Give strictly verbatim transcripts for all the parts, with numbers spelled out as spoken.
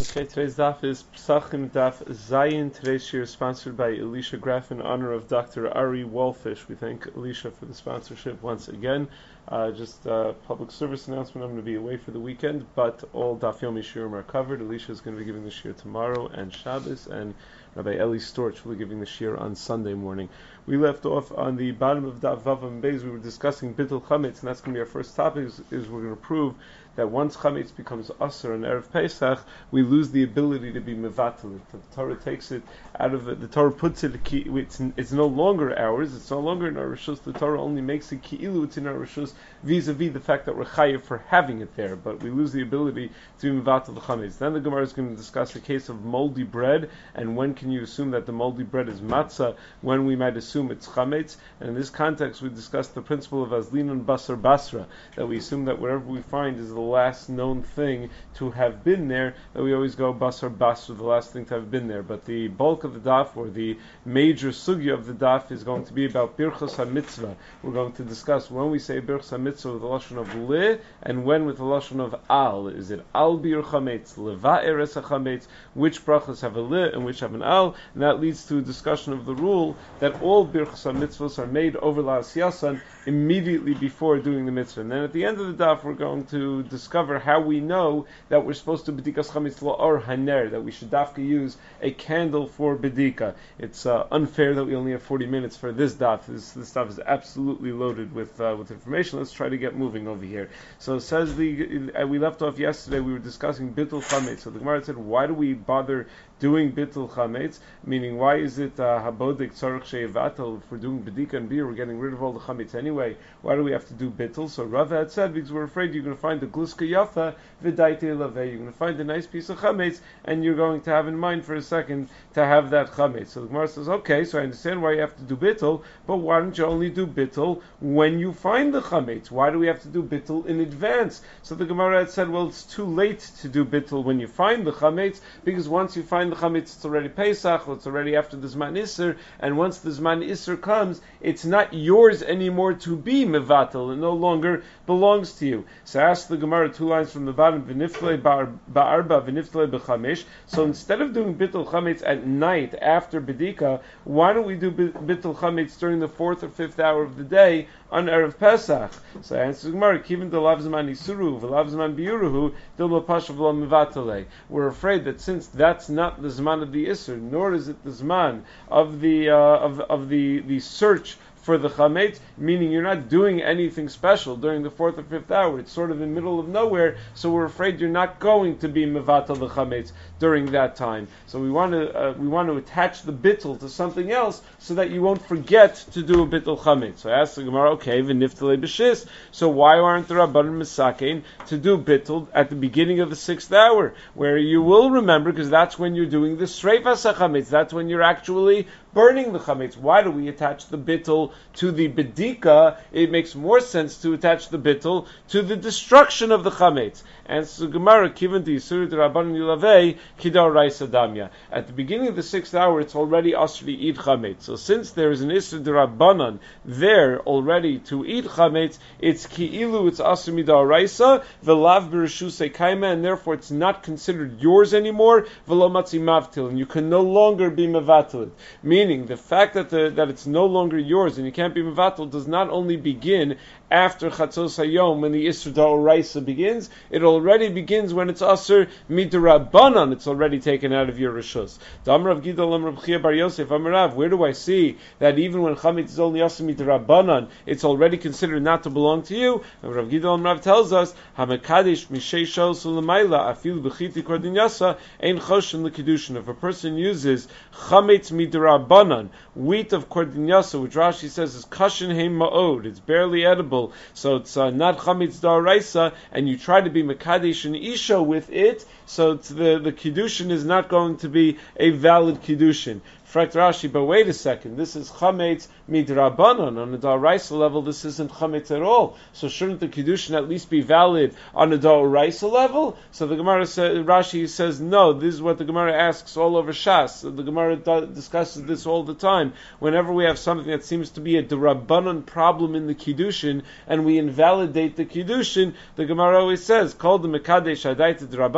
Okay, today's daf is Pesachim Daf Zayin. Today's shir is sponsored by Elisha Graff in honor of Doctor Ari Wallfish. We thank Elisha for the sponsorship once again. Uh, just a public service announcement. I'm going to be away for the weekend, but all Daf Yomi shirim are covered. Elisha is going to be giving the shir tomorrow and Shabbos, and Rabbi Eli Storch will be giving the shir on Sunday morning. We left off on the bottom of Daf Vav and Beis. We were discussing Bittul Chametz, and that's going to be our first topic, is, is we're going to prove that once Chametz becomes Asur and Erev Pesach, we lose the ability to be Mevatel. The Torah takes it out of it, the Torah puts it, it's, it's no longer ours, it's no longer in our Rishus. The Torah only makes it Ki'ilu, it's in our Rishus, vis-a-vis the fact that we're Chayiv for having it there, but we lose the ability to be Mevatel the Chametz. Then the Gemara is going to discuss the case of moldy bread, and when can you assume that the moldy bread is matzah, when we might assume it's Chametz. And in this context we discussed the principle of Azlinun Basar Basra, that we assume that whatever we find is the last known thing to have been there, that we always go Basar Basra, the last thing to have been there. But the bulk of the daf, or the major sugya of the daf, is going to be about Birchos HaMitzvah. We're going to discuss when we say Birchos HaMitzvah with the lashon of Le, and when with the lashon of Al. Is it Al Bir Chametz, Leva Eres HaChametz, which brachas have a Le and which have an Al? And that leads to a discussion of the rule that all Birchos HaMitzvahs are made over La Asyasan immediately before doing the mitzvah. And then at the end of the daf we're going to discover how we know that we're supposed to bedikas chametz la'or haner, that we should dafka use a candle for bedika. It's uh, unfair that we only have forty minutes for this daf. This, this daf is absolutely loaded with uh, with information. Let's try to get moving over here. So it says the uh, we left off yesterday. We were discussing bittul chametz. So the Gemara said, why do we bother doing bittul chametz? Meaning, why is it habodik tzarich sheyevatel? If we're doing bedika and beer, we're getting rid of all the chametz anyway. Why do we have to do bittul? So Rava had said, because we're afraid you're going to find the gluska yafa v'daite laveh. You're going to find a nice piece of chametz, and you're going to have in mind for a second to have that chametz. So the Gemara says, okay, so I understand why you have to do bittul, but why don't you only do bittul when you find the chametz? Why do we have to do bittul in advance? So the Gemara had said, well, it's too late to do bittul when you find the chametz, because once you find the chametz, it's already Pesach, or it's already after the Zman Isser, and once the Zman Isser comes, it's not yours anymore to be mevatel. It no longer belongs to you. So ask the Gemara two lines from the bottom, v'niftlei ba'arba v'niftlei b'chamesh. So instead of doing bittul chametz at night after bedika, why don't we do bittul chametz during the fourth or fifth hour of the day on Erev Pesach? So answer the Gemara, kivin delav zman isuru v'lav zman biuruhu dilma pashav lo mevatele. We're afraid that since that's not the zman of the isur, nor is it the zman of the uh, of of the the search for the chametz, meaning you're not doing anything special during the fourth or fifth hour. It's sort of in the middle of nowhere, so we're afraid you're not going to be mevatel the chametz during that time. So we want to uh, we want to attach the bittul to something else so that you won't forget to do a bittul chametz. So I asked the Gemara, okay, v'niftalei b'shis. So why aren't the rabbanim misakein to do bittul at the beginning of the sixth hour, where you will remember, because that's when you're doing the sreifas chametz. That's when you're actually burning the chametz. Why do we attach the bittul to the bedika? It makes more sense to attach the bittul to the destruction of the chametz. And so Gemara, kivan di yisur d'rabbanan yilavei kidar raisa damya. At the beginning of the sixth hour, it's already asr to eat chametz. So since there is an isur d'rabbanan there already to eat chametz, it's ki'ilu, it's asr midar raisa v'lav b'reshusei kaima, and therefore it's not considered yours anymore. V'lo matzi mavtil, and you can no longer be mevatel it. Meaning, the fact that the, that it's no longer yours and you can't be mevatel does not only begin after Chatzos Hayom, when the Isra D'Oraisa begins, it already begins when it's Asr Midrabanan, it's already taken out of your Rishus. Rav Gidol Rav Chia Bar Yosef Amarav, where do I see that even when Chametz is only Asr Midrabanan, it's already considered not to belong to you? And Rav Gidol Amarav tells us, HaMekadesh Mishei Shol Sulamaila Afil B'chiti Kordinyasa Ein Choshen L'Kedushin. If a person uses Chametz Midrabanan, wheat of Kordinyasa, which Rashi says is Kashin Heim Ma'od, it's barely edible, so it's uh, not chametz da'oraisa, and you try to be mekadesh and isha with it, so it's the the kiddushin is not going to be a valid kiddushin. Fragt Rashi, but wait a second, this is chametz midrabanan. On a da'oraisa level, this isn't chametz at all. So shouldn't the kiddushin at least be valid on a da'oraisa level? So the Gemara says, Rashi says, no, this is what the Gemara asks all over Shas. The Gemara do- discusses this all the time. Whenever we have something that seems to be a derabanan problem in the kiddushin, and we invalidate the kiddushin, the Gemara always says, call the mekadesh adaita derabanan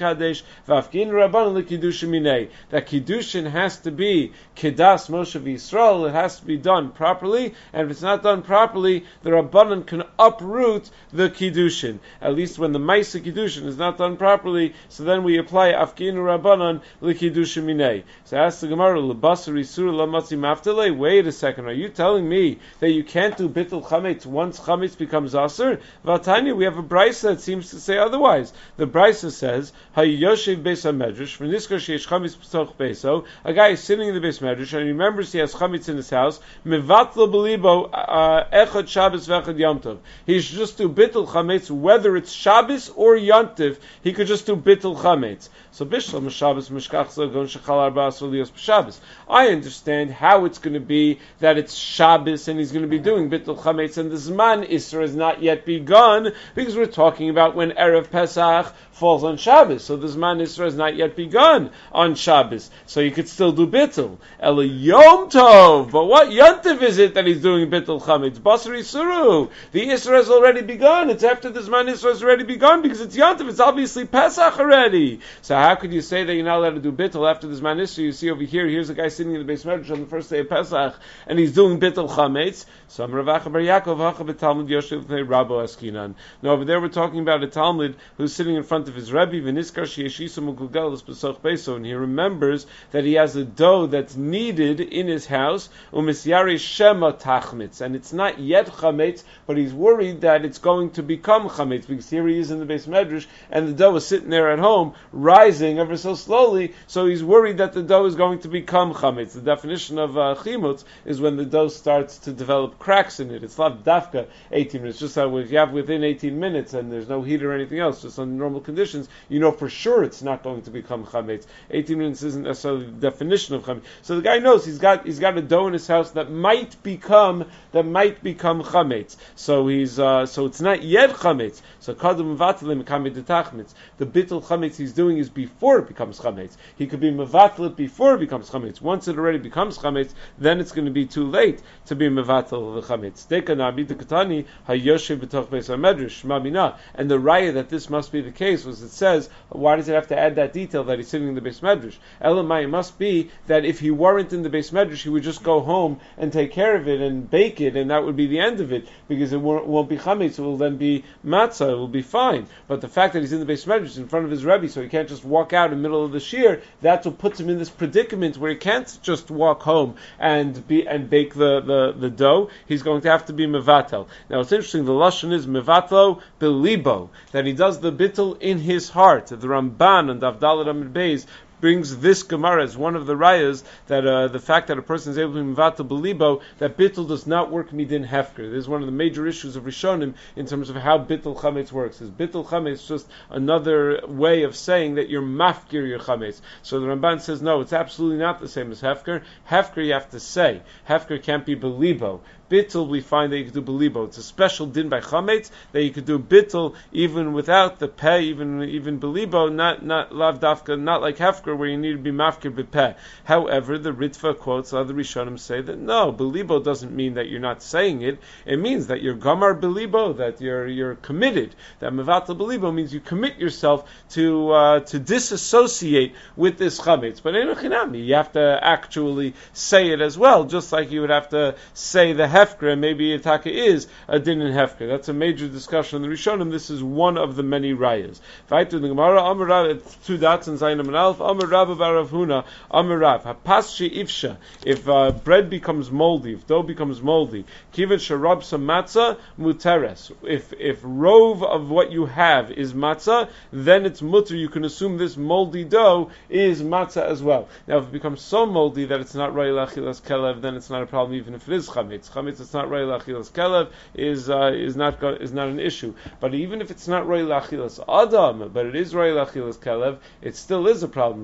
mekadesh v'afkin rabbanon l'kiddushin minei. That kiddushin has to be kedas Moshe v'Yisrael. It has to be done properly, and if it's not done properly, the rabbanon can uproot the kiddushin. At least when the ma'aseh kiddushin is not done properly, so then we apply afkin rabbanon l'kiddushin minei. So ask the Gemara, l'basar isur l'matzi maftale. Wait a second, are you telling me that you can't do bittul chametz once chametz becomes aser? Vatanya, we have a brisa that seems to say otherwise. The brisa says, "Hayoshev beis hamedrash v'niskar sheyesh chametz b'toch beiso." A guy is sitting in the beis medrash and he remembers he has chametz in his house. Mevatlo belibo echad Shabbos v'echad Yom Tov. He should just do bittul chametz whether it's Shabbos or Yom Tov. He could just do bittul chametz. So bishlam Shabbos mishkach zagon shechal arba asur liyos b'Shabbos. I understand how it's going to be that it's Shabbos and he's going to be doing bittul chametz and the zman isra has not yet begun because we're talking about when erev Pesach falls on Shabbos. So the zman isra has not yet begun on Shabbos. So you could still do bittul. Ela Yom Tov. But what Yom Tov is it that he's doing bittul chametz? Basri suru. The isra has already begun. It's after the zman isra has already begun because it's Yom Tov. It's obviously Pesach already. So how could you say that you're not allowed to do bittul after the zman isra? You see over here, here's a guy sitting in the beis medrash on the first day of Pesach, and he's doing bittul chametz. So I'm Rav Acha bar Yaakov Hacha b'Talmud Yoshev l'fnei Rabbo Askinan. No, over there we're talking about a Talmud who's sitting in front of his Rebbe, v'niskar sheyeshisu mugulgalos b'soch beiso, and he remembers that he has a dough that's needed in his house, u'misyari shema tachmitz, and it's not yet chametz, but he's worried that it's going to become chametz, because here he is in the beis medrash, and the dough is sitting there at home, rising ever so slowly, so he's worried that the dough is going to become chametz. The definition of uh, chimutz is when the dough starts to develop cracks in it. It's not dafka eighteen minutes, just that if you have within eighteen minutes and there's no heat or anything else, just under normal conditions, you know for sure it's not going to become chametz. eighteen minutes isn't necessarily the definition of chametz. So the guy knows he's got he's got a dough in his house that might become that might become chametz. So he's uh, so it's not yet chametz. So kadum mevatelim kamed detachmetz. The bittul chametz he's doing is before it becomes chametz. He could be mevatel before it becomes chametz. Once it already becomes chametz, then it's going to be too late to be mevatel the chametz. Dekanabi dekatani hayoshev b'toch beis hamedrash mamina. And the raya that this must be the case was it says, why does it have to add that detail that he's sitting in the beis medrash? Elamai, it must be that if he weren't in the beis medrash, he would just go home and take care of it and bake it, and that would be the end of it because it won't, won't be chametz. It will then be matzah. It will be fine. But the fact that he's in the beis medrash in front of his rebbe, so he can't just walk out in the middle of the shir, that's what puts him in this predicament where he can't just walk home and be and bake the, the, the dough. He's going to have to be mevatel. Now it's interesting, the lashon is mevatlo belibo, that he does the bittul in his heart. The Ramban and Avdalat Amid Beis brings this Gemara as one of the rayas that uh, the fact that a person is able to mevatel belibo, that bittul does not work midin hefker. This is one of the major issues of Rishonim in terms of how bittul chametz works. Is bittul chametz just another way of saying that you're mafkir your chametz? So the Ramban says no, it's absolutely not the same as hefker. Hefker you have to say. Hefker can't be belibo. Bittul we find that you could do belibo. It's a special din by chametz that you could do bittul even without the peh, even even belibo, not not lav dafka, not like hefker where you need to be mafkir b'peh. However, the Ritva quotes other Rishonim say that no, belibo doesn't mean that you're not saying it. It means that you're gamar belibo, that you're you're committed. That mevatel belibo means you commit yourself to uh, to disassociate with this chametz. But in you have to actually say it as well, just like you would have to say the hefker, and maybe Itaka is a din in hefker. That's a major discussion in the Rishonim. This is one of the many rayas. Fight to the Gemara. Amar Rav, two dots and Zayin and Alf. Amar Rav Barav Huna. Amar Rav. Hapaschi ifsha. If uh, bread becomes moldy, if dough becomes moldy, kiven sharab some matzah muteres. If if rove of what you have is matzah, then it's mutter. You can assume this moldy dough is matzah as well. Now, if it becomes so moldy that it's not royal achilas kelev, then it's not a problem, even if it is chametz. It's not royal achilas kelev is uh, is not is not an issue. But even if it's not royal achilas adam, but it is royal achilas kelev, it still is a problem.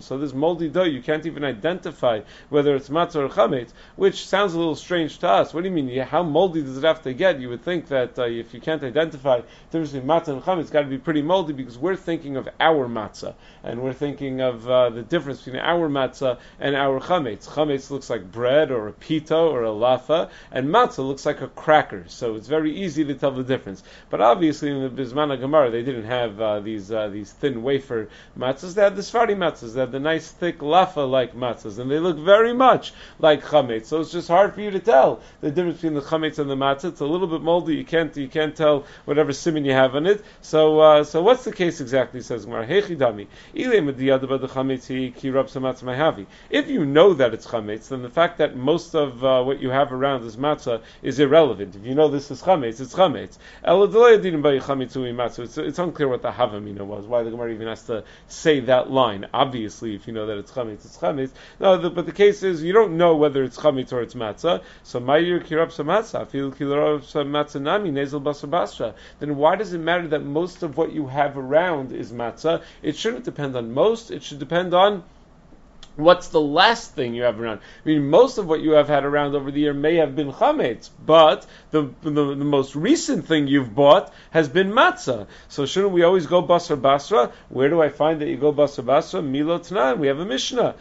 So this moldy dough, you can't even identify whether it's matzah or chametz, which sounds a little strange to us. What do you mean? How moldy does it have to get? You would think that uh, if you can't identify the difference between matzah and chametz, it's got to be pretty moldy, because we're thinking of our matzah, and we're thinking of uh, the difference between our matzah and our chametz. Chametz looks like bread or a pita or a lafa, and matzah looks like a cracker. So it's very easy to tell the difference. But obviously in the Bisman Gemara they didn't have uh, these uh, these thin wafer matzahs. They had the Sfari matzahs. They had the nice thick lafa-like matzahs, and they look very much like chametz. So it's just hard for you to tell the difference between the chametz and the matzah. It's a little bit moldy. You can't you can't tell whatever siman you have on it. So uh, so what's the case exactly? Says Gemara. Hechidami. If you know that it's chametz, then the fact that most of uh, what you have around is matzah is irrelevant. If you know this is chametz, it's chametz. It's, it's unclear what the havamina was, why the Gemara even has to say that line. Obviously, if you know that it's chametz, it's chametz. No, the, but the case is you don't know whether it's chametz or it's matzah. So ma'ir kirab matzah, fil kirab matzah nami nezel basar basra. Then why does it matter that most of what you have around is matzah? It shouldn't depend on most. It should depend on what's the last thing you have around. I mean, most of what you have had around over the year may have been chametz, but the, the the most recent thing you've bought has been matzah. So shouldn't we always go basar basra? Where do I find that you go basar basra? Milo Tanan. We have a Mishnah.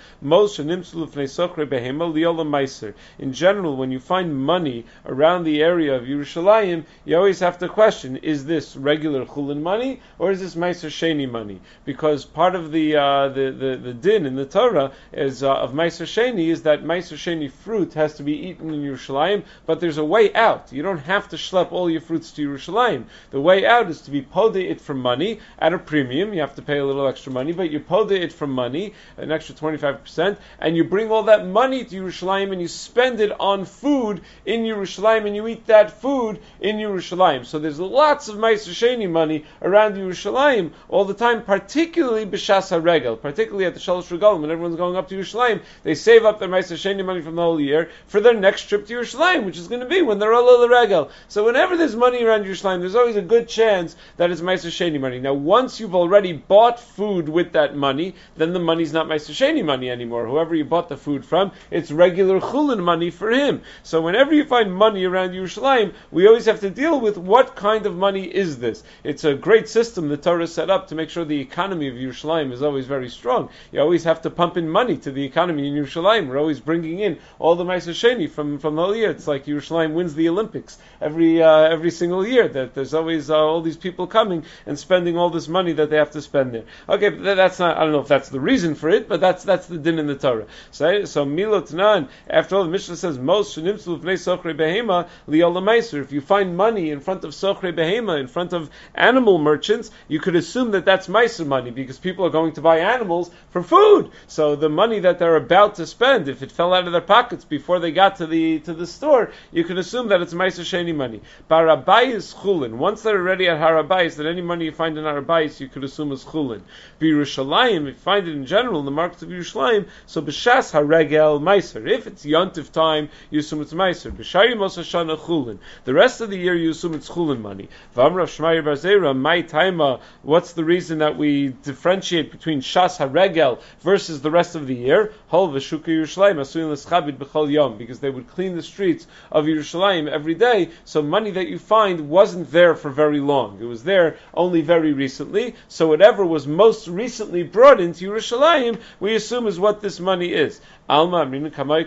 In general, when you find money around the area of Yerushalayim, you always have to question: is this regular chulin money or is this meiser sheni money? Because part of the uh, the, the the din in the Torah is uh, of Meiser Sheni is that Meiser Sheni fruit has to be eaten in Yerushalayim, but there's a way out. You don't have to schlep all your fruits to Yerushalayim. The way out is to be podeh it for money at a premium. You have to pay a little extra money, but you podeh it for money, an extra twenty-five percent, and you bring all that money to Yerushalayim and you spend it on food in Yerushalayim and you eat that food in Yerushalayim. So there's lots of Meiser Sheni money around Yerushalayim all the time, particularly B'Shas HaRegel, particularly at the Shalosh Regalim when everyone's going up to Yerushalayim. They save up their Meiser Sheni money from the whole year for their next trip to Yerushalayim, which is going to be when they're all regel. So whenever there's money around Yerushalayim, there's always a good chance that it's Meiser Sheni money. Now, once you've already bought food with that money, then the money's not Meiser Sheni money anymore. Whoever you bought the food from, it's regular chulin money for him. So whenever you find money around Yerushalayim, we always have to deal with what kind of money is this. It's a great system the Torah set up to make sure the economy of Yerushalayim is always very strong. You always have to pump in money to the economy in Yerushalayim. We're always bringing in all the Meiser Sheni from, from the whole year. It's like Yerushalayim wins the Olympics every uh, every single year. That there's always uh, all these people coming and spending all this money that they have to spend there. Okay, but that's not. I don't know if that's the reason for it, but that's that's the din in the Torah. So so Milo Tanan. After all, the Mishnah says most shenimtzu v'nei sochrei behema li'olam meiser. If you find money in front of sochrei behema, in front of animal merchants, you could assume that that's meiser money because people are going to buy animals for food. So the money that they're about to spend, if it fell out of their pockets before they got to the to the store, you can assume that it's Meiser Sheni money. Barabayis chulin. Once they're already at Harabayis, that any money you find in Harabayis, you could assume is chulin. Yerushalayim, if you find it in general in the markets of Yerushalayim, so b'shas haregel Meiser. If it's Yontif time, you assume it's Meiser. B'shari Mos Hashana chulin. The rest of the year, you assume it's chulin money. V'amrav Shma'ir Barzera, my taima. What's the reason that we differentiate between shas haregel versus the rest of the year? Hol v'shuka Yerushalayim asuyin l'schabit b'chol yom, because they would clean the streets of Yerushalayim every day. So money that you find wasn't there for very long. It was there only very recently. So whatever was most recently brought into Yerushalayim, we assume is what this money is. Alma kamay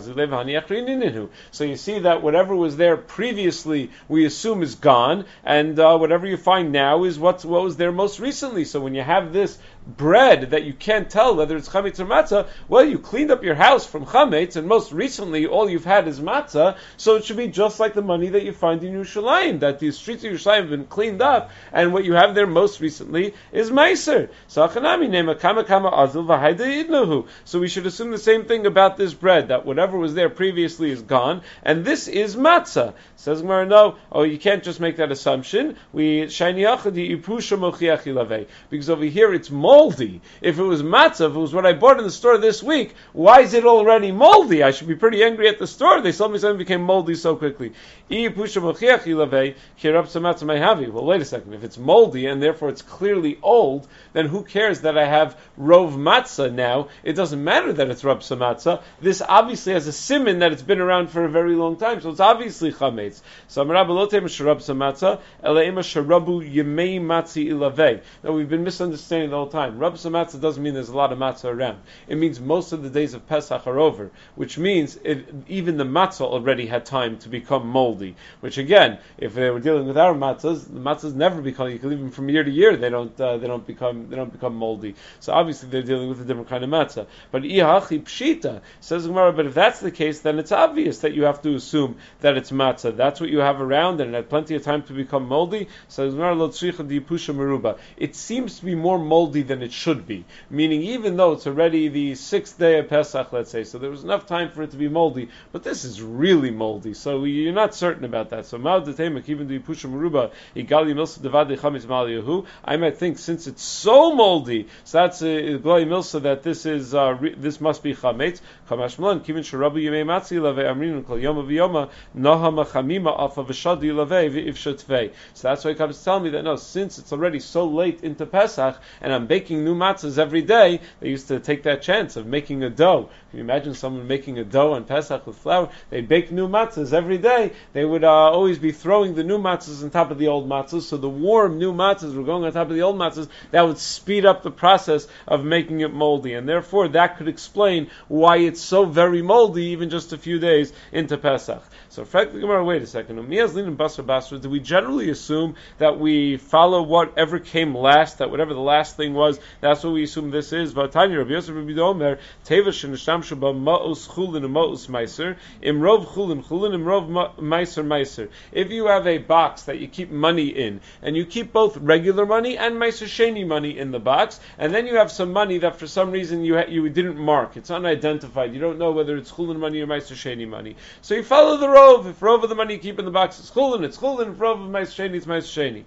kamay. So you see that whatever was there previously, we assume is gone, and uh, whatever you find now is what's, what was there most recently. So when you have this bread that you can't tell whether it's chametz or matzah, well, you cleaned up your house from chametz, and most recently all you've had is matzah, so it should be just like the money that you find in Yerushalayim, that the streets of Yerushalayim have been cleaned up, and what you have there most recently is meiser. So we should assume the same thing about this bread, that whatever was there previously is gone, and this is matzah. Says Gemara, no, oh, you can't just make that assumption. We because over here it's moldy. If it was matzah, if it was what I bought in the store this week, why is it already moldy? I should be pretty angry at the store. They sold me something that became moldy so quickly. Well, wait a second. If it's moldy and therefore it's clearly old, then who cares that I have rov matzah now? It doesn't matter that it's rab matzah. This obviously has a siman that it's been around for a very long time, so it's obviously chametz. So now we've been misunderstanding the whole time. Rab matzah doesn't mean there's a lot of matzah around. It means most of the days of Pesach are over, which means it, even the matzah already had time to become moldy. Which again, if they were dealing with our matzahs, the matzahs never become. You can leave them from year to year; they don't. Uh, they don't become. They don't become moldy. So obviously they're dealing with a different kind of matzah. But ihachi pshita says Gemara. But if that's the case, then it's obvious that you have to assume that it's matzah. That's what you have around, and it had plenty of time to become moldy. Says Gemara lo tzricha dipusha meruba. It seems to be more moldy than it should be. Meaning, even though it's already the sixth day of Pesach, let's say, so there was enough time for it to be moldy. But this is really moldy, so you're not certain about that. So even the Pusha Maruba, Igali Milsa Devadi Chametz Maliyahu, I might think since it's so moldy, so that's Igali Milsa that this is uh, re, this must be Chametz. Kamash Malan, Kivin Sharabu Yemei Matzi Lave Amrin Kol Yoma V'Yoma Nahama Chamima Afa V'Shadi Lave V'Ivshatvei. So that's why it comes to tell me that no, since it's already so late into Pesach and I'm baking new matzahs every day, they used to take that chance of making a dough. Can you imagine someone making a dough on Pesach with flour? They bake new matzahs every day. They would uh, always be throwing the new matzahs on top of the old matzahs, so the warm new matzahs were going on top of the old matzahs. That would speed up the process of making it moldy, and therefore that could explain why it's so very moldy even just a few days into Pesach. So, frankly, wait a second. Do we generally assume that we follow whatever came last, that whatever the last thing was, that's what we assume this is? If you have a box that you keep money in, and you keep both regular money and Meiser Sheni money in the box, and then you have some money that for some reason you ha- you didn't mark, it's unidentified, you don't know whether it's Chulin money or Meiser Sheni money. So you follow the Rov. If Rov of the money you keep in the box is Chulin, it's Chulin. If Rov of Meiser Sheni, it's Meiser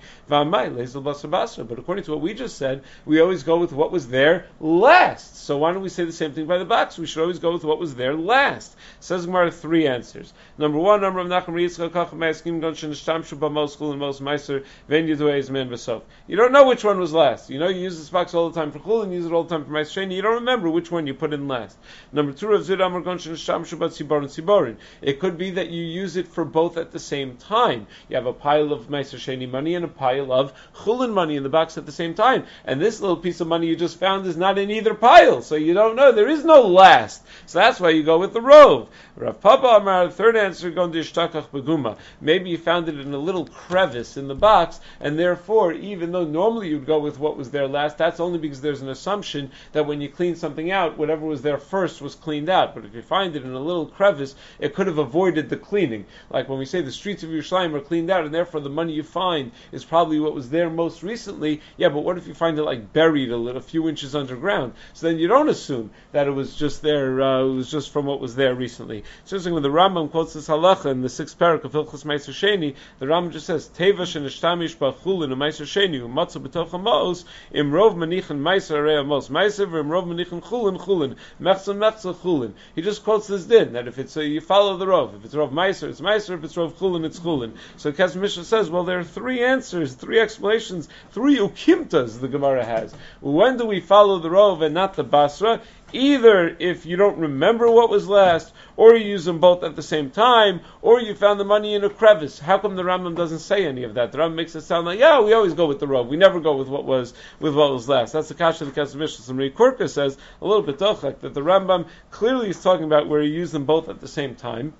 Sheni. But according to what we just said, we always go with what was there last. So why don't we say the same thing by the box? We should always go with what was there last. Says Gemara three answers. Number one, number of Nachum Yitzchak Kacham Ma'askim Gon Shenishtamshu B'Mos Chulin Mos Meiser Ven Yiduei Zman V'Sof. You don't know which one was last. You know you use this box all the time for Chulin, you use it all the time for Meiser Sheni. You don't remember which one you put in last. Number two, Rav Zid Amar Gon Shenishtamshu B'Tziborin Tziborin. It could be that you use it for both at the same time. You have a pile of Meiser Sheni money and a pile of Chulin money in the box at the same time. And this little piece of money you just found is not in either pile, so you don't know. There is no last. So that's why you go with the Rov. Rav Papa Amar, third answer, Gon Dishtakach Beguma. Maybe you found it in a little crevice in the box, and therefore, even though normally you'd go with what was there last, that's only because there's an assumption that when you clean something out, whatever was there first was cleaned out. But if you find it in a little crevice, it could have avoided the cleaning. Like when we say the streets of Yerushalayim are cleaned out, and therefore the money you find is probably what was there most recently. Yeah, but what if you find it like buried a little, a few inches underground? So then you don't assume that it was just there, uh, it was just from what was there recently. So when the Rambam quotes this halacha in the sixth parak of Hilchos Meiser Sheni, the Rambam just says, Teva shenishtamish b'chulin u'Meiser Sheni u'matzu b'toch ha'mos imrov manichin Meiser arei ha'mos Meiser v'imrov manichin chulin chulin mechza mechza chulin. He just quotes this din that if it's uh, you follow the Rov. If it's Rov Meiser, it's Meiser. If it's Rov Chulin, it's Chulin. So Kes Mishnah says, well, there are three answers, three explanations, three ukimtas the Gemara has. When do we follow the Rov and not the Basra? Either if you don't remember what was last, or you use them both at the same time, or you found the money in a crevice. How come the Rambam doesn't say any of that? The Rambam makes it sound like, yeah, we always go with the Rov. We never go with what was with what was last. That's the kasha of the Kesef Mishnah. Somebody Kurka says a little bit dochak that the Rambam clearly is talking about where you use them both at the same time.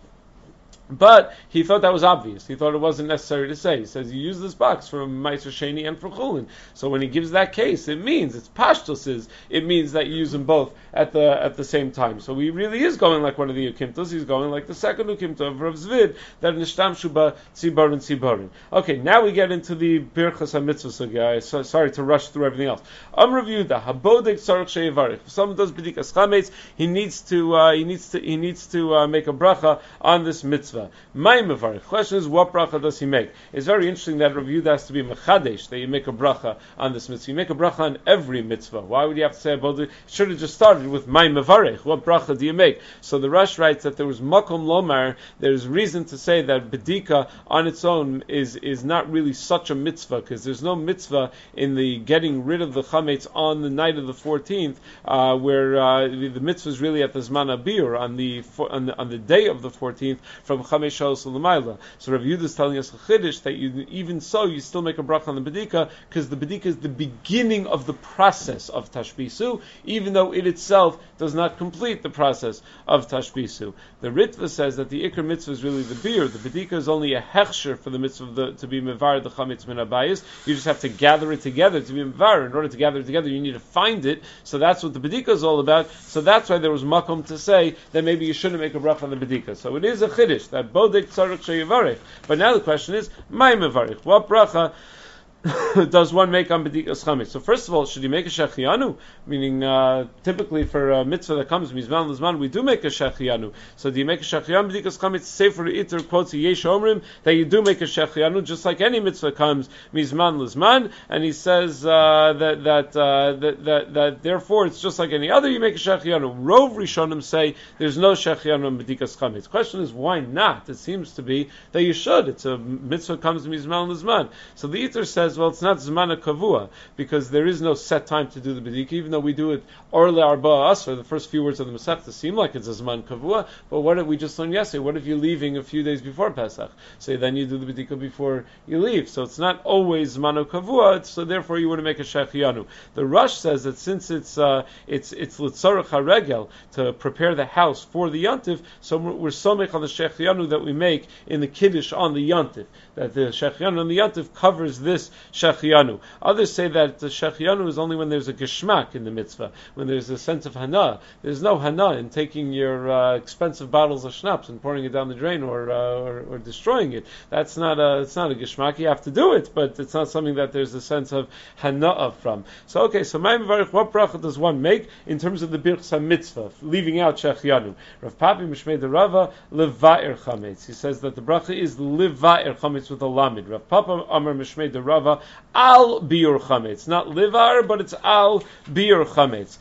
But he thought that was obvious. He thought it wasn't necessary to say. He says you use this box for Meiser Sheni and for Chulin. So when he gives that case, it means it's pashtus is it means that you use them both at the at the same time. So he really is going like one of the ukimtos. He's going like the second ukimto of Rav Zvid that nishtam shuba tzibarin tzibarin. Okay, now we get into the birchas hamitzvah sugya. So, sorry to rush through everything else. Am Rav Yehuda habodek tzarich sheyivarich. If someone does b'dikas chametz, he needs to uh, he needs to he needs to uh, make a bracha on this mitzvah. mitzvah. My mevarich. Question is, what bracha does he make? It's very interesting that Rav Yehuda has to be mechadesh, that you make a bracha on this mitzvah. You make a bracha on every mitzvah. Why would you have to say about it? Should have just started with my mevarich. What bracha do you make? So the Rush writes that there was makom lomar. There's reason to say that bedika on its own is is not really such a mitzvah, because there's no mitzvah in the getting rid of the chametz on the night of the fourteenth, uh, where uh, the, the mitzvah is really at the zman abir on the on the, on the day of the fourteenth from chametz shalos l'mayla. So Rav Yehuda is telling us a chiddush that you, even so you still make a bracha on the bedika, because the bedika is the beginning of the process of tashbisu, even though it itself does not complete the process of tashbisu. The Ritva says that the ikar mitzvah is really the beer. The bedika is only a hechsher for the mitzvah of the, to be mevar the chametz min habayis. You just have to gather it together to be mevar. In order to gather it together, you need to find it. So that's what the bedika is all about. So that's why there was makom to say that maybe you shouldn't make a bracha on the bedika. So it is a chiddush that bodek tzarich sheyivarich. But now the question is, my mevarich. What bracha does one make on bedikas chametz? So first of all, should he make a shechianu? Meaning, uh, typically for a mitzvah that comes mizman l'zman, we do make a shechianu. So do you make a shechianu bedikas chametz? Sefer Iter quotes Yesh Omrim that you do make a shechianu, just like any mitzvah comes mizman l'zman, and he says uh, that that, uh, that that that therefore it's just like any other. You make a shechianu. Rov Rishonim say there's no shechianu on bedikas chametz. Question is, why not? It seems to be that you should. It's a mitzvah comes mizman l'zman. So the Iter says, well, it's not zmana kavua, because there is no set time to do the bedika, even though we do it orle arba asr, the first few words of the Masechta seem like it's a zman kavua, but what if we just learned yesterday, what if you're leaving a few days before Pesach? So then you do the bedika before you leave. So it's not always zmana kavua, so therefore you wouldn't make a shechianu. The Rush says that since it's uh, it's it's litzarech haregel, to prepare the house for the yantiv, so we're somech on the shechianu that we make in the kiddush on the yantiv, that the shechianu on the yantiv covers this shechianu. Others say that the shechianu is only when there's a geschmack in the mitzvah, when there's a sense of hana. There's no hana in taking your uh, expensive bottles of schnapps and pouring it down the drain or, uh, or or destroying it. That's not a it's not a geschmack. You have to do it, but it's not something that there's a sense of hana from. So okay, so my mevarich, what bracha does one make in terms of the birchas mitzvah, leaving out shechianu? Rav Papi Mishmei de Rava levaer chametz. He says that the bracha is levaer chametz with a lamid. Rav Papa Amar Mishmei de Rava al biur chametz, not livar, but it's al biur chametz.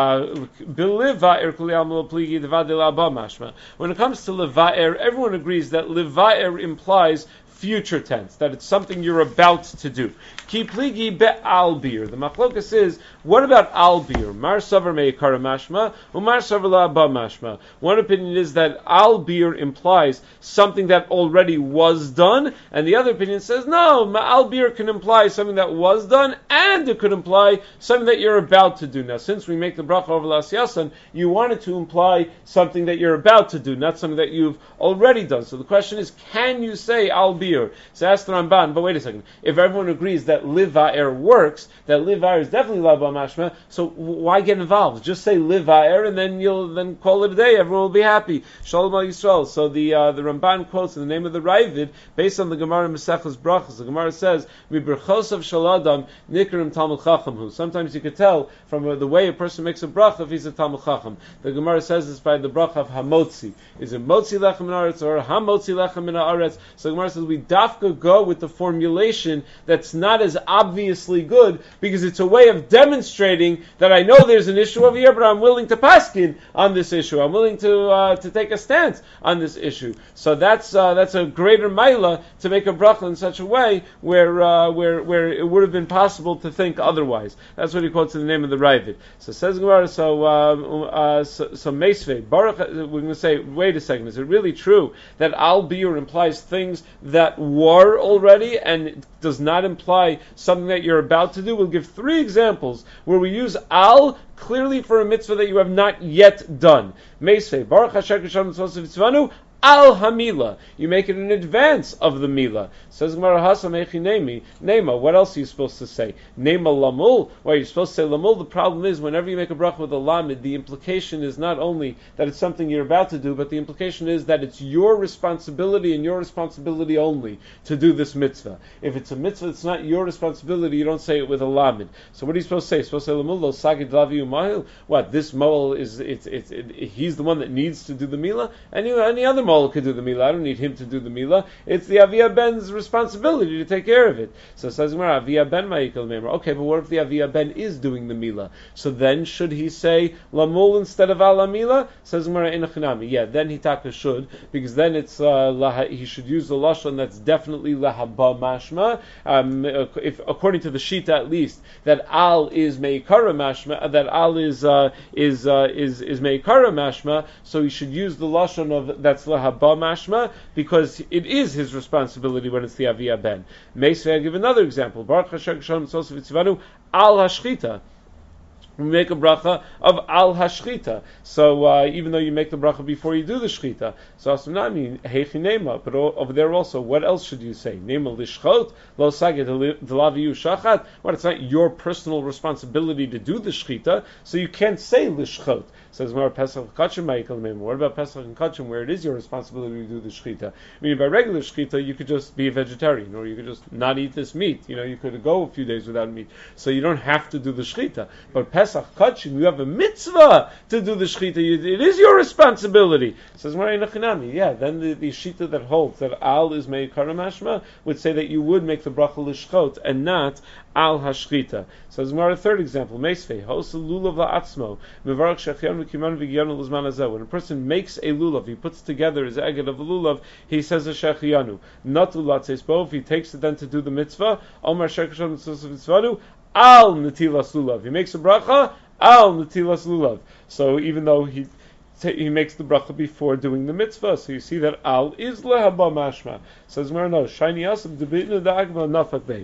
When it comes to levaer, everyone agrees that levaer implies future tense, that it's something you're about to do. Ki pligi be'al bir. The machlokas is, what about al bir? Mar savar me'ikara mashma, umar savar la'aba mashma. One opinion is that al bir implies something that already was done, and the other opinion says, no, al bir can imply something that was done, and it could imply something that you're about to do. Now, since we make the bracha over las yasan, you want it to imply something that you're about to do, not something that you've already done. So the question is, can you say al bir? So ask the Ramban, but wait a second. If everyone agrees that livaer works, that livaer is definitely laba mashma, so why get involved? Just say livaer, and then you'll then call it a day. Everyone will be happy. Shalom al Yisrael. So the uh, the Ramban quotes in the name of the Ravid, based on the Gemara Mesechus Brachos. The Gemara says, "Miberchosav shaladam nikrim talmud chachamhu." Sometimes you could tell from uh, the way a person makes a bracha if he's a talmud chacham. The Gemara says this by the bracha of hamotzi. Is it motzi lechem min haaretz or hamotzi lechem min haaretz? So the Gemara says we dafka go with the formulation that's not as obviously good, because it's a way of demonstrating that I know there's an issue over here, but I'm willing to paskin on this issue. I'm willing to uh, to take a stance on this issue. So that's uh, that's a greater maila to make a bracha in such a way where uh, where where it would have been possible to think otherwise. That's what he quotes in the name of the Ravid. So says Gemara. So uh, uh, so, so Meisvei Baruch. We're going to say, wait a second. Is it really true that al biur implies things that war already, and it does not imply something that you're about to do? We'll give three examples where we use al clearly for a mitzvah that you have not yet done. Meisvei Baruch Hashem Kishan Tzvanu al hamila. You make it in advance of the mila. Says Gemara Hasa Mechi Nemi. Nema. What else are you supposed to say? Nema lamul. Why are you supposed to say lamul? The problem is, whenever you make a bracha with a lamid, the implication is not only that it's something you're about to do, but the implication is that it's your responsibility and your responsibility only to do this mitzvah. If it's a mitzvah that's not your responsibility, you don't say it with a lamid. So what are you supposed to say? You're supposed to say lamul lo sagid lavi umahil. What? This moel is it's it's it, it, he's the one that needs to do the mila. Any any other Shmuel could do the milah. I don't need him to do the milah. It's the Avia Ben's responsibility to take care of it. So it says Avia Ben ma'ikal memra. Okay, but what if the Avia Ben is doing the milah? So then should he say lamul instead of ala milah? Says Gemara inachinami. Yeah, then he taka should, because then it's uh, he should use the lashon that's definitely lahaba mashma. Um, if according to the shita at least that al is meikara mashma, that al is uh, is uh, is is meikara mashma, so he should use the lashon of that's lahaba mashma because it is his responsibility when it's the avia ben. Meisvei, I give another example. Baruch Hashem Shalom Tzosef Yitzvanu al hashchita. We make a bracha of al hashchita. So uh, even though you make the bracha before you do the shchita, so asunami heichi nema. But over there also, what else should you say? Nema lishchot lo saget delaviu shachat. What? It's not your personal responsibility to do the shchita, so you can't say lishchot. Says more Pesach Kachim Ma'ikal Mem. What about Pesach and Kachim, where it is your responsibility to do the shchita? I mean, by regular shchita, you could just be a vegetarian, or you could just not eat this meat. You know, you could go a few days without meat, so you don't have to do the shchita. But Pesach Kachim, you have a mitzvah to do the shchita. It is your responsibility. Says more Einachinami. Yeah, then the, the shita that holds that al is meikara mashma would say that you would make the bracha lishchot and not al hashchita. Says more a third example. Meisvei hosa lulav la'atzmo mevarach shechianu v'kimanu v'gyanu l'zman hazeh. When a person makes a lulav, he puts together his eged of a lulav, he says a shechianu. Not ulatzes bo. If he takes it then to do the mitzvah, omar shekashon mitzvah al netilas lulav. He makes a bracha al netilas lulav. So even though he he makes the bracha before doing the mitzvah, so you see that al is lehaba mashma. Says more no shiny asam debitna da'agma nafak bei.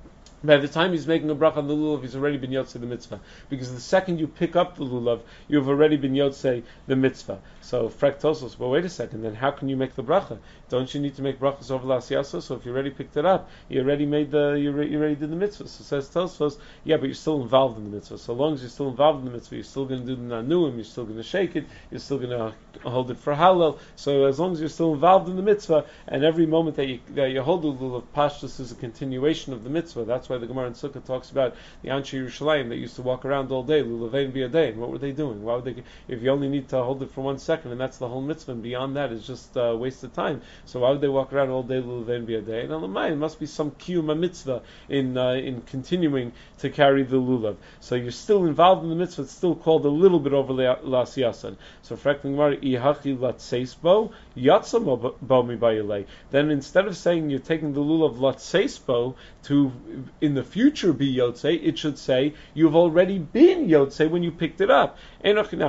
By the time he's making a bracha on the lulav, he's already been yotzei the mitzvah. Because the second you pick up the lulav, you've already been yotzei the mitzvah. So, frek tosos, well wait a second, then how can you make the bracha? Don't you need to make brachas over l'asiyasa? So if you already picked it up, you already made the, you, re, you already did the mitzvah. So says Tosos, yeah, but you're still involved in the mitzvah. So long as you're still involved in the mitzvah, you're still going to do the nanuim, you're still going to shake it, you're still going to hold it for halal. So as long as you're still involved in the mitzvah, and every moment that you, that you hold the lulav, pashtus is a continuation of the mitzvah. That's why the Gemara in Sukkah talks about the Anshe Yerushalayim that used to walk around all day, lulavein be a day. And what were they doing? Why would they? If you only need to hold it for one second, and that's the whole mitzvah, and beyond that is just a uh, waste of time. So why would they walk around all day, lulavein be a day? And Elamai, it must be some kiyum mitzvah in uh, in continuing to carry the lulav. So you're still involved in the mitzvah. It's still called a little bit over lasiyasan. So frekling mar ihachi latseisbo yatsam bo mi bayilei. Then instead of saying you're taking the lulav latseisbo to in the future be yotzei, it should say you've already been yotzei when you picked it up. It's true, the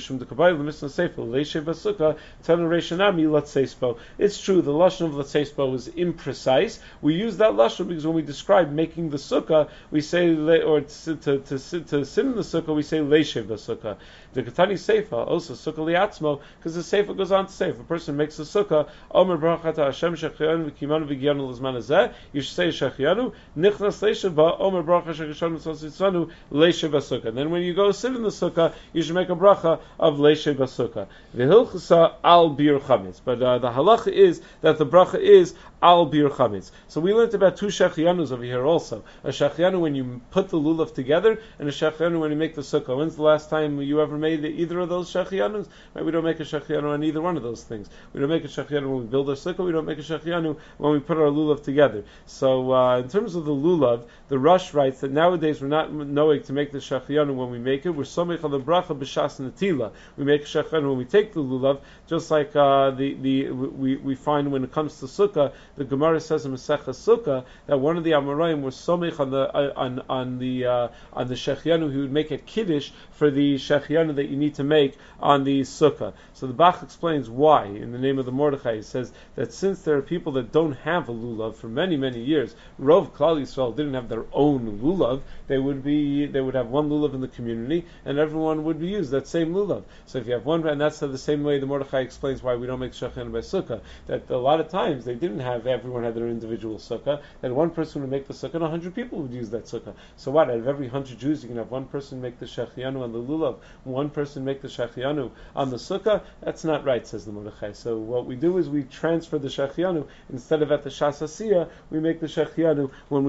lashon of latseispo is imprecise. We use that lashon because when we describe making the sukkah, we say, or to to, to, to sit in the sukkah, we say leishev b'sukkah. The Katani Seifa also sukkah liatzmo, because the Seifa goes on to say if a person makes a sukkah, Omer brachata Hashem shechianu v'kimanu v'gyanu l'zman hazeh, you should say shechianu nichnas leishev ba Omer bracha shekashon mitzvah leishev b'sukkah. Then when you go sit in the sukkah, you should make a bracha of leishev b'sukkah. V'hilchasa al bir chametz. But uh, the halacha is that the bracha is al bir chametz. So we learned about two shechianus over here also. A shechianu when you put the lulav together, and a shechianu when you make the sukkah. When's the last time you ever made either of those shechianus? Right, we don't make a shechianu on either one of those things. We don't make a shechianu when we build our sukkah. We don't make a shechianu when we put our lulav together. So uh, in terms of the lulav, the Rush writes that nowadays we're not knowing to make the shechianu when we make it. We're somech on the bracha b'shas netila. We make a shechianu when we take the lulav, just like uh, the the we we find when it comes to sukkah. The Gemara says in Masechah Sukkah that one of the Amoraim was somech on the uh, on on the uh, on the shechianu. He would make a kiddush for the shechianu that you need to make on the sukkah. So the Bach explains why in the name of the Mordechai. He says that since there are people that don't have a lulav for many many years, Rov Klal Yisrael didn't have their own lulav. They would be they would have one lulav in the community, and everyone would use that same lulav. So if you have one, and that's the same way the Mordechai explains why we don't make shechianu by sukkah. That a lot of times they didn't have everyone had their individual sukkah. That one person would make the sukkah, and a hundred people would use that sukkah. So what? Out of every hundred Jews, you can have one person make the shechianu on the lulav, one person make the shechianu on the sukkah. That's not right, says the Mordechai. So what we do is we transfer the shechianu instead of at the shas asiyah, we make the shechianu when we first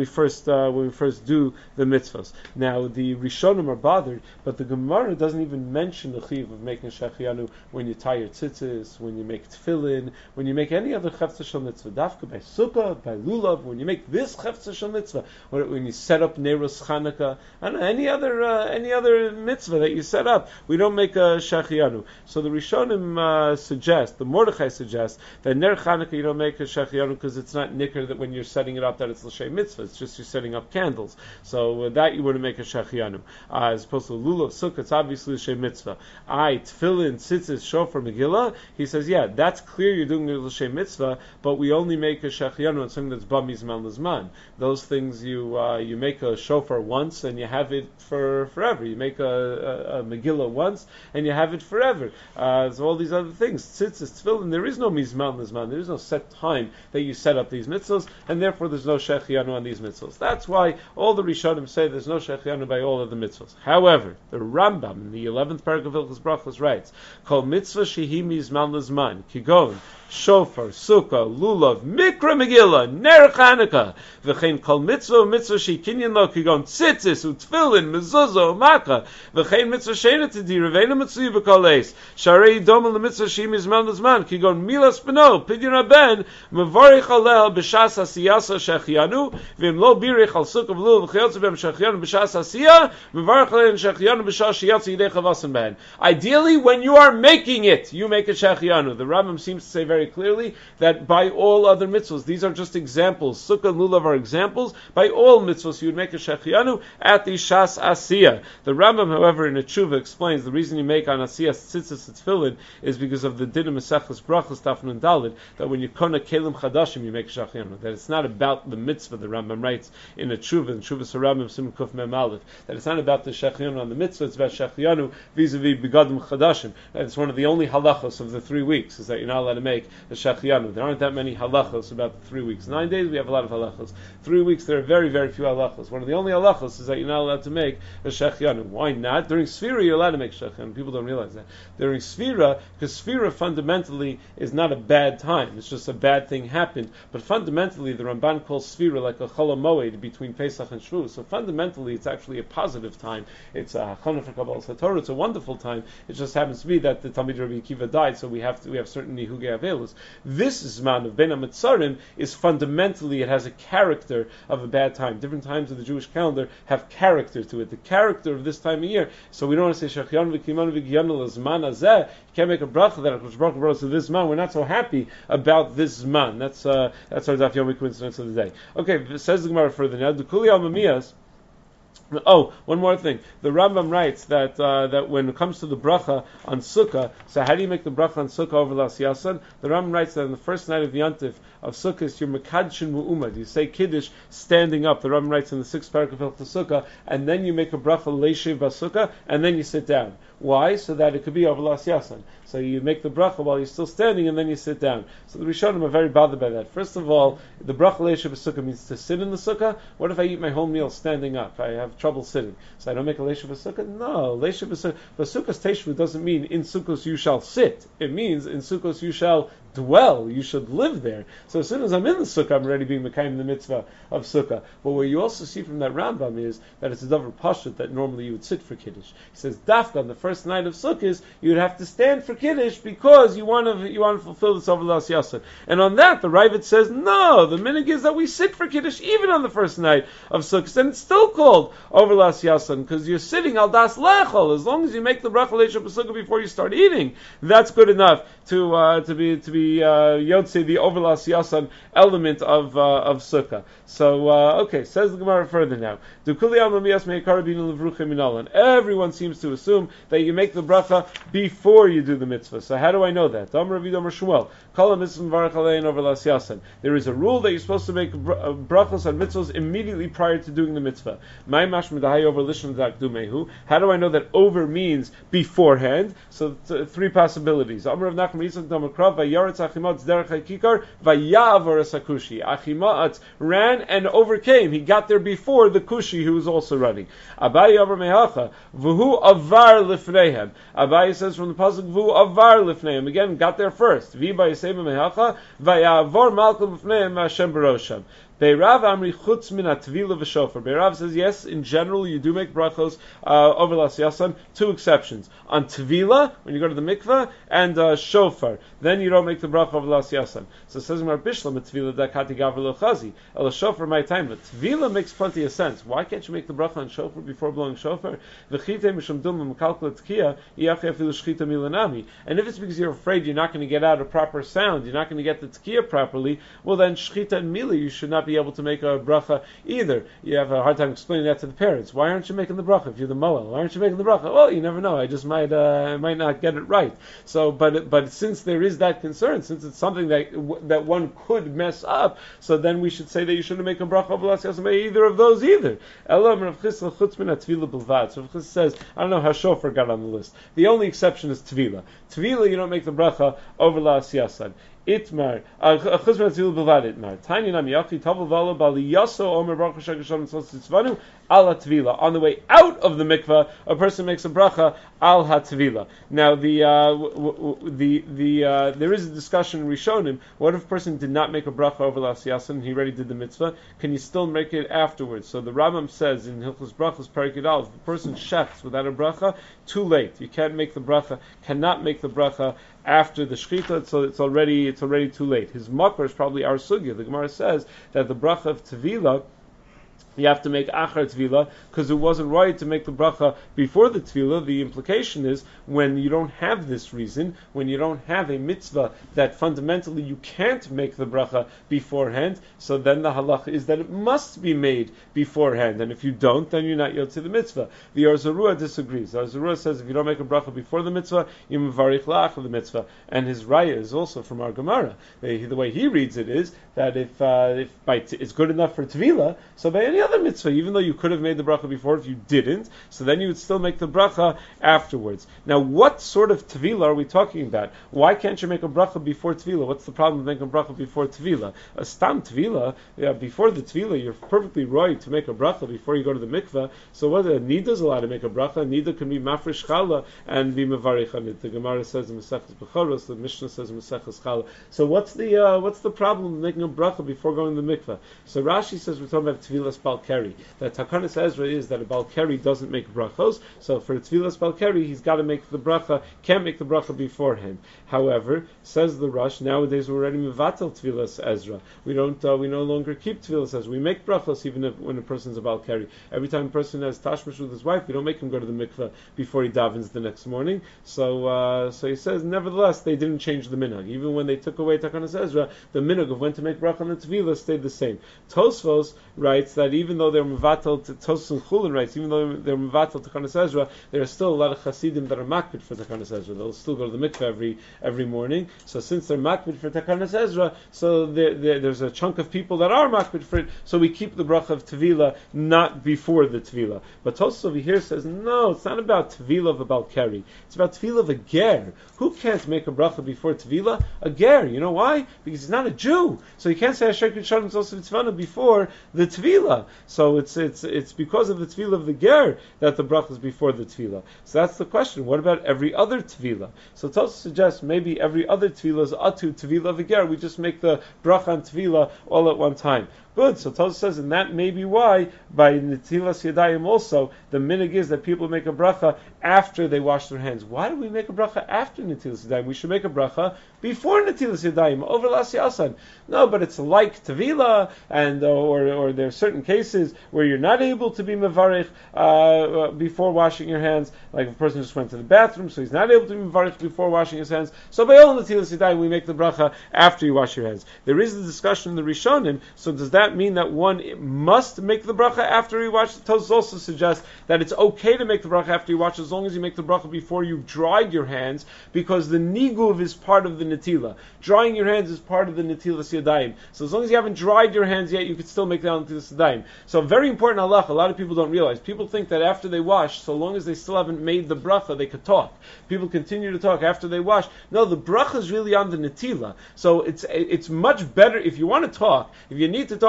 first uh, when we first do the mitzvahs. Now the Rishonim are bothered, but the Gemara doesn't even mention the chiv of making shechianu when you tie your tzitzis, when you make tefillin, when you make any other chefza shel mitzvah. Dafka by sukkah, by lulav, when you make this chefza shel mitzvah, or when you set up Neiros Chanukah, and any other uh, any other mitzvah that you set up, we don't make a shechianu. So the Rishonim uh, suggest, the Mordechai suggests that Ner Chanukah you don't make a shechianu because it's not nicker that when you're setting it up that it's l'shem mitzvah. It's just you're setting up candles. So uh, that you wouldn't make a shechianu. Uh, as opposed to lulav sukkah, it's obviously l'shem mitzvah. I tefillin, tzitzis, shofar, megillah. He says, yeah, that's clear. You're doing the l'shem mitzvah, but we only make a shechianu on something that's ba mizman l'zman. Those things you uh, you make a shofar once and you have it for forever. You make a, a, a megillah once and you have it forever. Uh, so all these other things, tzitzis, tefillin, there is no mizman l'zman. There is no set time that you set up these mitzvahs, and therefore there's no shechianu on these mitzvahs. That's why all the Rishonim say there's no shechianu by all of the mitzvahs. However, the Rambam in the eleventh paragraph of Hilchos Brachos writes, Kol mitzvah shehi mizman l'zman, kigon, shofar, sukkah, lulav, mikra megillah, ner Chanukah, v'chein kol mitzvah, mitzvah shehi kinyan lo, kigon, tzitzis, utfilin, mezuzah, umaka, v'chein mitzvah sheina tedira, v'eina mitzvah v'kol eis, sharei doma l'mitzvah shehi mizman l'zman, kigon, milas b'no, pidyon haben, mevarich aleh b'shas asiyasa shechianu, v'im lo birich al sukkah v'lulav v'chayotze b'em shechianu b'shas asiyah, mevarich aleh shechianu b'shas sheyatze yidei chavasim b'hen. Ideally, when you are making it, you make a shechianu. The Rambam seems to say very clearly that by all other mitzvahs, these are just examples. Sukkah and lulav are examples. By all mitzvahs, you would make a shechianu at the shas asiyah. The Rambam, however, in a tshuva explains the reason you make on asiyah tzitzis and tefillin is because of the din of Maseches Brachos Daf Nun Daled, that when you kona kelim chadashim, you make a shechianu. That it's not about the mitzvah. The Rambam writes in a tshuva, in Tshuvas Harambam Simon Kuf Mem Aleph, that it's not about the shechianu on the mitzvah. It's about shechianu vis-a-vis begadim chadashim. And it's one of the only halachos of the three weeks is that you're not allowed to make the shechianu. There aren't that many halachos about the three weeks. Nine days we have a lot of halachos. Three weeks there are very very few halachos. One of the only halachos is that you're not allowed to make a shechianu. Why not? During Sfira you're allowed to make shechianu. People don't realize that. During Sfira, because Sfira fundamentally is not a bad time. It's just a bad thing happened. But fundamentally the Ramban calls Sfira like a Chol HaMoed between Pesach and Shavuos. So fundamentally it's actually a positive time. It's a Hachana for Kabbalas HaTorah. It's a wonderful time. It just happens to be that the Talmid Rabbi Akiva died, so we have to, we have certain Nihugei Avelos. This Zman of Ben HaMetzarim is fundamentally, it has a character of a bad time. Different times of the Jewish calendar have character to it. The character of this time of year. So we don't want to say Shechianu v'Kimanu v'Giyanu l'Zman Hazeh. You can't make a bracha that HaKadosh Baruch Hu brought us to this Zman. We're not so happy about this Zman. That's uh, that's our Daf Yomi coincidence of the day. Okay, says the Gemara further now. Dukuli al Mamiyas. Oh, one more thing. The Rambam writes that uh, that when it comes to the bracha on Sukkah, so how do you make the bracha on Sukkah over Las Yasan? The Rambam writes that on the first night of Yantif of Sukkah, you're Mekadshin Mu'umad. You say Kiddush standing up. The Rambam writes in the sixth paragraph of the Sukkah, and then you make a bracha Leishiv Basukkah, and then you sit down. Why? So that it could be over Las Yasan. So you make the bracha while you're still standing, and then you sit down. So the Rishonim are very bothered by that. First of all, the bracha Leishiv Basukkah means to sit in the Sukkah. What if I eat my whole meal standing up? I have trouble sitting. So I don't make a Leishiv Basukkah? No. Leishiv Basukkah, Basukkah's Teshuvah doesn't mean in Sukkos you shall sit. It means in Sukkos you shall dwell. You should live there. So as soon as I'm in the Sukkah, I'm already being Mekayim the mitzvah of Sukkah. But what you also see from that Rambam is that it's a davar pashut that normally you would sit for Kiddush. He says, Dafka, on the first night of Sukkot, you would have to stand for Kiddush because you want to you want to fulfill this over Las Yasan. And on that, the Ravid says, no, the minhag is that we sit for Kiddush even on the first night of Sukkot, and it's still called over Las Yasan because you're sitting al das lechol. As long as you make the bracha leishav b'sukkah before you start eating, that's good enough to uh, to be to be uh, Yotze, the over Las Yasan element of uh, of Sukkah. So uh, okay, says the Gemara further now. Everyone seems to assume that you make the bracha before you do the mitzvah. So how do I know that? There is a rule that you're supposed to make brachos on mitzvahs immediately prior to doing the mitzvah. How do I know that over means beforehand? So th- three possibilities. Achimaatz ran and overcame. He got there before the Kushi who was also running. Abaye over mehacha v'hu avar lifneihem. Abaye says from the pasuk v'hu avar lifneihem. Again, got there first. V'ba yisema mehacha v'yavor malkum lifneihem Hashem barosham. Beirav Amri Chutz Min HaTvila V'Shofar. Beirav says, yes, in general, you do make brachos uh, over Las Yasan. Two exceptions. On Tvila, when you go to the mikveh, and uh, Shofar. Then you don't make the bracha over Las Yasan. So it says in Mar Bishlam, Tvila Dakati Gavr Lechazi. El Shofar my time. But Tvila makes plenty of sense. Why can't you make the bracha on Shofar before blowing Shofar? V'chite Mishum Dum M'kalkla Tkiya, Iyachi Afilu Shchita Milanami. And if it's because you're afraid you're not going to get out a proper sound, you're not going to get the Tkiya properly, well then Shchita and Mila, you should not be able to make a bracha either. You have a hard time explaining that to the parents. Why aren't you making the bracha if you're the mullah? Why aren't you making the bracha? Well, you never know. I just might, uh, I might not get it right. So, but but since there is that concern, since it's something that that one could mess up, so then we should say that you shouldn't make a bracha of Las Yasan by either of those either. Elam Rav Chisda chutz min haTvila bilvad. So Rav Chisda says, I don't know how Shofar got on the list. The only exception is Tvila. Tvila, you don't make the bracha over Las Yasan. Itmar, chutz min haTvila bilvad. Itmar. Tanya nam yachi tavel v'ala bali yaso omer baruch Hashem Geshem Tzos Tzvanu al haTvila. On the way out of the mikveh, a person makes a bracha al haTvila. Now the uh, w- w- the the uh, there is a discussion in Rishonim. What if a person did not make a bracha over Las Yasan? He already did the mitzvah. Can you still make it afterwards? So the Rambam says in Hilchos Brachos Perek Yud, if the person shechts without a bracha, too late. You can't make the bracha. Cannot make the bracha after the shechita, so it's already it's already too late. His makar is probably our sugya. The Gemara says that the bracha of Tvila, you have to make achar tvila, because it wasn't right to make the bracha before the tvila. The implication is, when you don't have this reason, when you don't have a mitzvah that fundamentally you can't make the bracha beforehand, so then the halacha is that it must be made beforehand, and if you don't, then you're not yotze the mitzvah. The Or Zarua disagrees. The Or Zarua says if you don't make a bracha before the mitzvah, you mevarich la'achar the mitzvah, and his raya is also from our Gemara. The, the way he reads it is that if, uh, if by t- it's good enough for tvila, so by any other mitzvah, even though you could have made the bracha before, if you didn't, so then you would still make the bracha afterwards. Now, what sort of tvila are we talking about? Why can't you make a bracha before tvila? What's the problem with making a bracha before tvila? A stam tvila, yeah, before the tvila, you're perfectly right to make a bracha before you go to the mikveh. So what? A nida is allowed to make a bracha. Nida can be mafresh chala and be mevarich on it. The Gemara says in Maseches Bechoros, the Mishnah says in Maseches Chala. So what's the uh, what's the problem with making a bracha before going to the mikveh? So Rashi says we're talking about tvilas balkeri. That Takanas Ezra is that a balkeri doesn't make brachos. So for tvilas balkeri, he's got to make the bracha. Can't make the bracha beforehand. However, says the Rush, nowadays we're already mevatel tvilas Ezra. We don't. Uh, we no longer keep tvilas Ezra. We make brachos even if, when a person's a balkeri. Every time a person has tashmish with his wife, we don't make him go to the mikveh before he davens the next morning. So, uh, so he says, nevertheless, they didn't change the minhag. Even when they took away Takanas Ezra, the minhag of when to make bracha on the tvilah stayed the same. Tosfos writes that even though they're mevatel, Tosfos and Chulin writes, even though they're mevatel Takanas Ezra, there are still a lot of Hasidim that are makbid for Takanas Ezra. They'll still go to the mikveh every every morning. So since they're makbid for Takanas Ezra, so there, there, there's a chunk of people that are makbid for it. So we keep the bracha of tvilah not before the tvilah. But Tosfos over here says, no, it's not about tvilah of a balkeri. It's about tvilah of a ger. Who can't make a bracha before tvilah? A ger. You know why? Because he's not a Jew. So he can't say Asher K'Shalom Tzos V'Tzvana before the tvilah. So it's it's it's because of the tvilah of the ger that the bracha is before the tvilah. So that's the question. What about every other tvilah? So Tosfos suggests maybe every other tvilah is atu tvilah of a ger. We just make the bracha on tvilah all at one time. Good. So Tosfos says, and that may be why by Netilas Yadayim also the minhag is that people make a bracha after they wash their hands. Why do we make a bracha after Netilas Yadayim? We should make a bracha before Netilas Yadayim over Las Yasan. No, but it's like Tevila, and uh, or or there are certain cases where you're not able to be mevarich uh, before washing your hands. Like if a person just went to the bathroom, so he's not able to be mevarich before washing his hands. So by all Netilas Yadayim, we make the bracha after you wash your hands. There is a discussion in the Rishonim. So does that mean that one must make the bracha after you wash? The Tosfos also suggests that it's okay to make the bracha after you wash as long as you make the bracha before you've dried your hands, because the niguv is part of the netila. Drying your hands is part of the netilas yadayim. So as long as you haven't dried your hands yet, you can still make that netilas yadayim. So a very important halacha, a lot of people don't realize. People think that after they wash, so long as they still haven't made the bracha, they could talk. People continue to talk after they wash. No, the bracha is really on the netila. So it's it's much better if you want to talk, if you need to talk,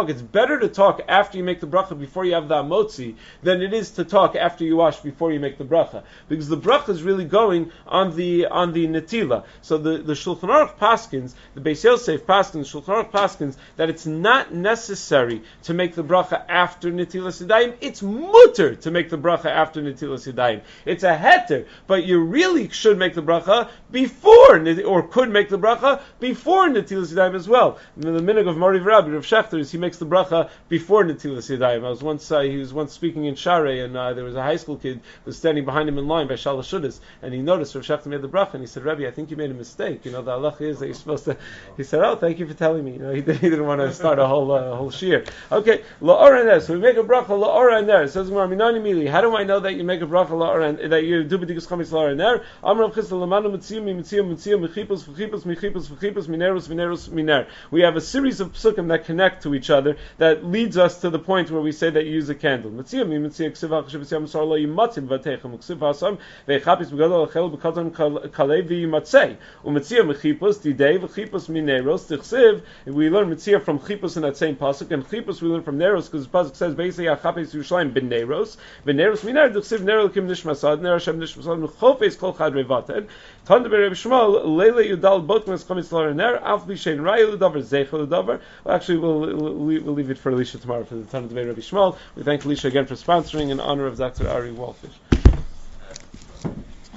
talk, it's better to talk after you make the bracha before you have the amotzi than it is to talk after you wash before you make the bracha, because the bracha is really going on the on the netila. So the the Shulchan Aruch paskins, the Beis Yosef paskins, Shulchan Aruch paskins that it's not necessary to make the bracha after netilas yadayim. It's mutter to make the bracha after netilas yadayim. It's a heter, but you really should make the bracha before, or could make the bracha before netilas yadayim as well. The minhag of Mori Rabbi Rav Shechter is he makes the bracha before netilas yadayim. I was once uh, he was once speaking in Sharei, and uh, there was a high school kid who was standing behind him in line by Shalosh Shudas, and he noticed Rav Shechter made the bracha, and he said, Rabbi, I think you made a mistake. You know, the halacha is that you're supposed to. He said, oh, thank you for telling me. You know, he, he didn't want to start a whole uh, whole shiur. Okay, la'ora ner. So we make a bracha la'ora ner. It says Minani Mili. How do I know that you make a bracha la'ora, that you do b'dikus chametz la'ora ner? Amar Rav Chisda lamanu mitziyum mitziyum mitziyum mechipus v'chipus mechipus v'chipus minerus minerus miner. We have a series of psukim that connect to each other that leads us to the point where we say that you use a candle. Mitziyum mitziyum ksiva chashiv mitziyum sar lo yimatzim v'techem uksiv hasam ve'chapis b'gadol achel b'katan kalei v'yimatzei u'mitziyum mechipus didei v'chipus mineros tichsiv. We learn mitziyah from chipus in that same pasuk, and chipus we learn from neros because the pasuk says basically achapis Yerushalayim ben neros v'neros miner tichsiv ner l'kim nishmasad ner Hashem nishmasad m'chofes kol chad revaten Tanda b'Reb Shmuel leile yudal botmas chametz la'ora ner af b'shein raya l'davar zeicha l'davar. Well, actually, we'll, we'll, we'll leave it for Alicia tomorrow for the Tanda b'Reb Shmuel. We thank Alicia again for sponsoring in honor of Doctor Ari Wolfish.